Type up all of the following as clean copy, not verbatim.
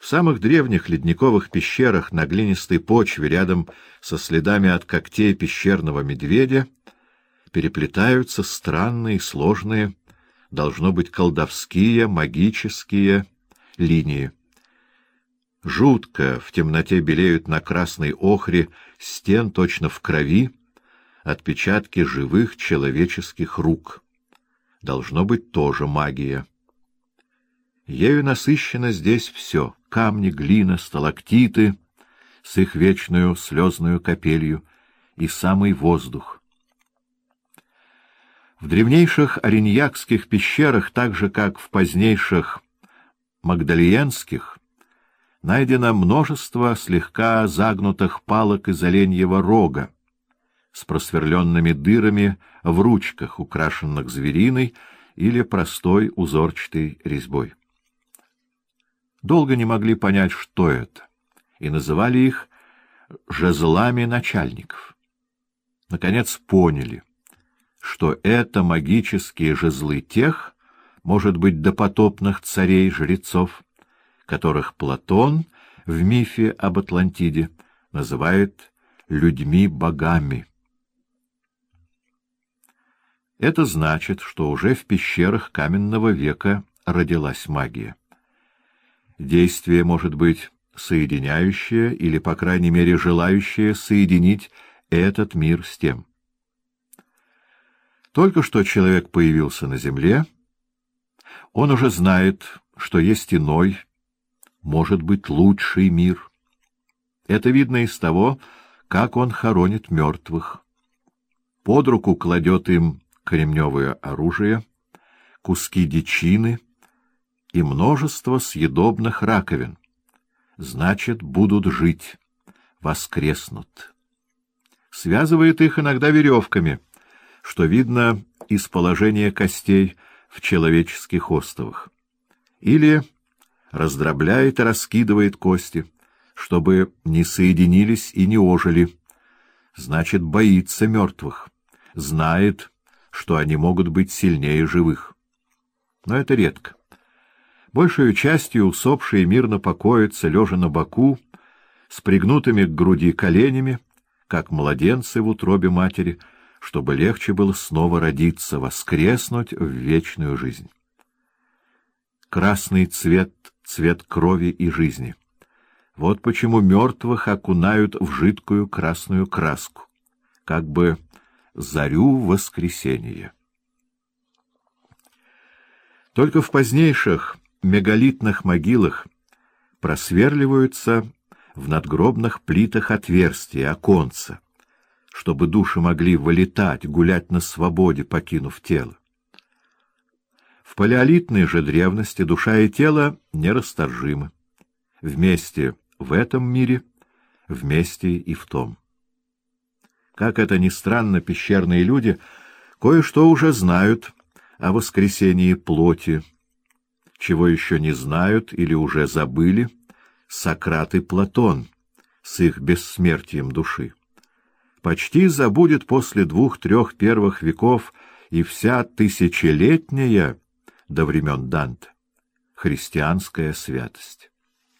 самых древних ледниковых пещерах на глинистой почве рядом со следами от когтей пещерного медведя переплетаются странные и сложные, должно быть, колдовские, магические линии. Жутко в темноте белеют на красной охре стен, точно в крови, отпечатки живых человеческих рук. Должно быть, тоже магия. Ею насыщено здесь все — камни, глина, сталактиты с их вечную слезную капелью и самый воздух. В древнейших ориньякских пещерах, так же как в позднейших магдальенских, найдено множество слегка загнутых палок из оленьего рога с просверленными дырами в ручках, украшенных звериной или простой узорчатой резьбой. Долго не могли понять, что это, и называли их жезлами начальников. Наконец поняли, что это магические жезлы тех, может быть, допотопных царей-жрецов, которых Платон в мифе об Атлантиде называет людьми-богами. Это значит, что уже в пещерах каменного века родилась магия. Действие может быть соединяющее или, по крайней мере, желающее соединить этот мир с тем. Только что человек появился на земле, он уже знает, что есть иной, может быть, лучший мир. Это видно из того, как он хоронит мертвых. Под руку кладет им кремневое оружие, куски дичины и множество съедобных раковин. Значит, будут жить, воскреснут. Связывает их иногда веревками, что видно из положения костей в человеческих остовах. Или раздробляет и раскидывает кости, чтобы не соединились и не ожили. Значит, боится мертвых, знает, что они могут быть сильнее живых. Но это редко. Большей частью усопшие мирно покоятся, лежа на боку, с пригнутыми к груди коленями, как младенцы в утробе матери, чтобы легче было снова родиться, воскреснуть в вечную жизнь. Красный цвет — цвет крови и жизни. Вот почему мертвых окунают в жидкую красную краску, как бы зарю воскресения. Только в позднейших мегалитных могилах просверливаются в надгробных плитах отверстия, оконца, чтобы души могли вылетать, гулять на свободе, покинув тело. В палеолитной же древности душа и тело нерасторжимы. Вместе в этом мире, вместе и в том. Как это ни странно, пещерные люди кое-что уже знают о воскресении плоти, чего еще не знают или уже забыли Сократ и Платон с их бессмертием души. Почти забудет после 2-3 первых веков и вся тысячелетняя до времен Данте христианская святость.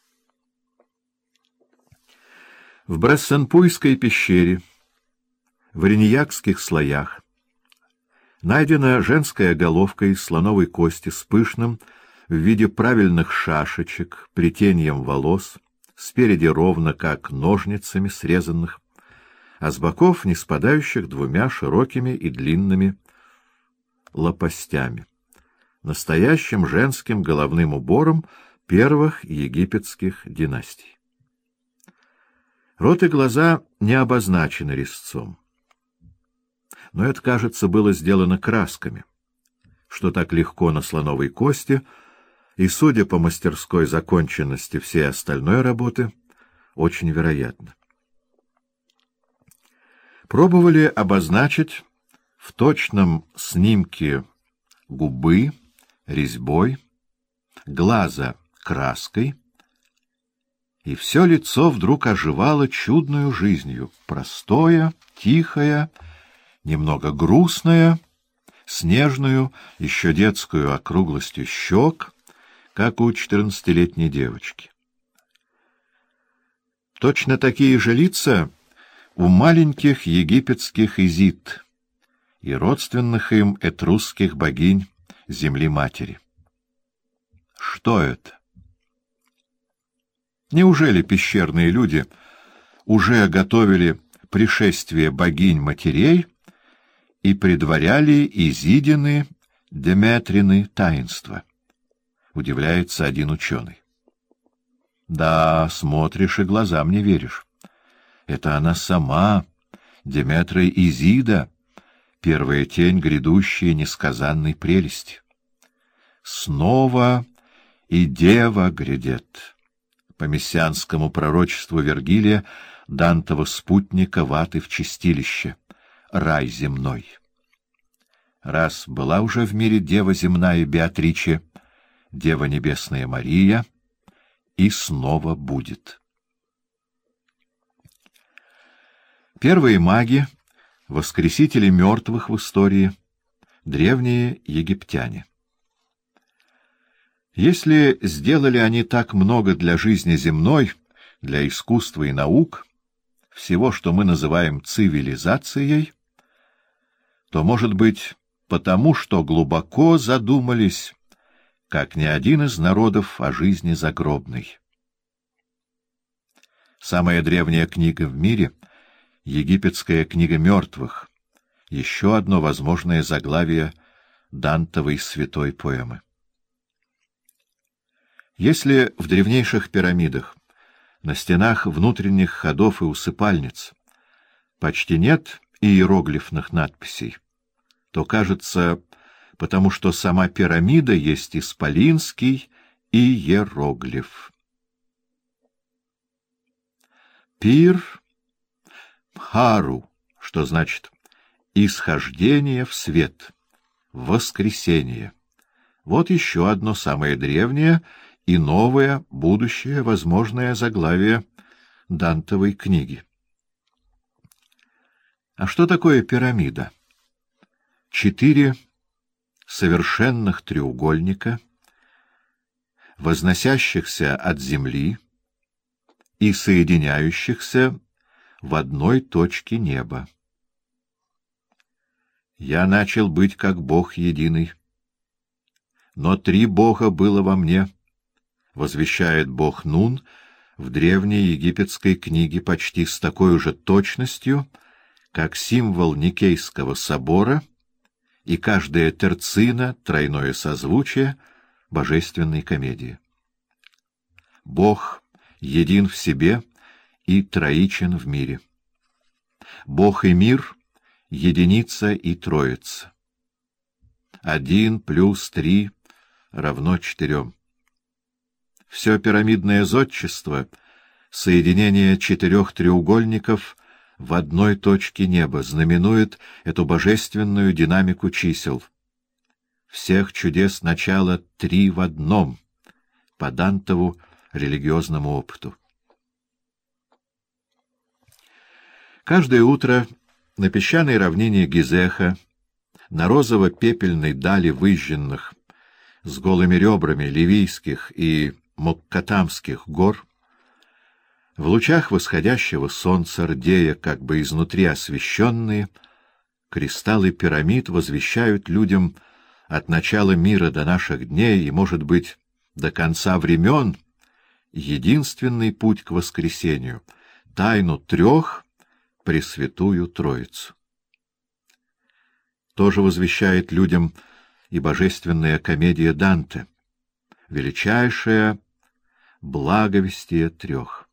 В Брессенпуйской пещере, в ориньякских слоях, найдена женская головка из слоновой кости с пышным, в виде правильных шашечек, плетением волос, спереди ровно, как ножницами срезанных, а с боков не спадающих 2 широкими и длинными лопастями, настоящим женским головным убором первых египетских династий. Рот и глаза не обозначены резцом, но это, кажется, было сделано красками, что так легко на слоновой кости, и, судя по мастерской законченности всей остальной работы, очень вероятно. Пробовали обозначить в точном снимке губы резьбой, глаза краской, и все лицо вдруг оживало чудную жизнью, простое, тихое, немного грустное, с нежную, еще детскую округлостью щек, как у 14-летней девочки. Точно такие же лица у маленьких египетских Изид и родственных им этрусских богинь Земли-Матери. Что это? Неужели пещерные люди уже готовили пришествие богинь-матерей и предваряли Изидины, Деметрины таинства? Удивляется один ученый. Да, смотришь и глазам не веришь. Это она сама, Деметра Изида, первая тень грядущей несказанной прелести. Снова и дева грядет. По мессианскому пророчеству Вергилия, Дантова спутника ваты в чистилище, рай земной. Раз была уже в мире дева земная Беатриче, дева небесная Мария, и снова будет. Первые маги, воскресители мертвых в истории, древние египтяне. Если сделали они так много для жизни земной, для искусства и наук, всего, что мы называем цивилизацией, то, может быть, потому что глубоко задумались, как ни один из народов, о жизни загробной. Самая древняя книга в мире — египетская книга мертвых, еще одно возможное заглавие Дантовой святой поэмы. Если в древнейших пирамидах, на стенах внутренних ходов и усыпальниц почти нет иероглифных надписей, то, кажется, потому что сама пирамида есть исполинский иероглиф. Пир Пхару, что значит «исхождение в свет», «воскресение». Вот еще одно самое древнее и новое, будущее, возможное заглавие Дантовой книги. А что такое пирамида? 4 совершенных треугольника, возносящихся от земли и соединяющихся в одной точке неба. Я начал быть как Бог единый, но 3 Бога было во мне, возвещает Бог Нун в древней египетской книге почти с такой же точностью, как символ Никейского собора и каждая терцина, тройное созвучие божественной комедии. Бог един в себе и троичен в мире. Бог и мир — единица и троица. 1 + 3 равно 4. Все пирамидное зодчество — соединение 4 треугольников в одной точке неба, знаменует эту божественную динамику чисел. Всех чудес начала 3 в одном, по Дантову религиозному опыту. Каждое утро на песчаной равнине Гизеха, на розово-пепельной дали выжженных с голыми ребрами Ливийских и Моккатамских гор, в лучах восходящего солнца, рдея, как бы изнутри освещенные, кристаллы пирамид возвещают людям от начала мира до наших дней и, может быть, до конца времен единственный путь к воскресению — тайну 3 Пресвятую Троицу. Тоже возвещает людям и божественная комедия Данте, величайшее благовестие 3.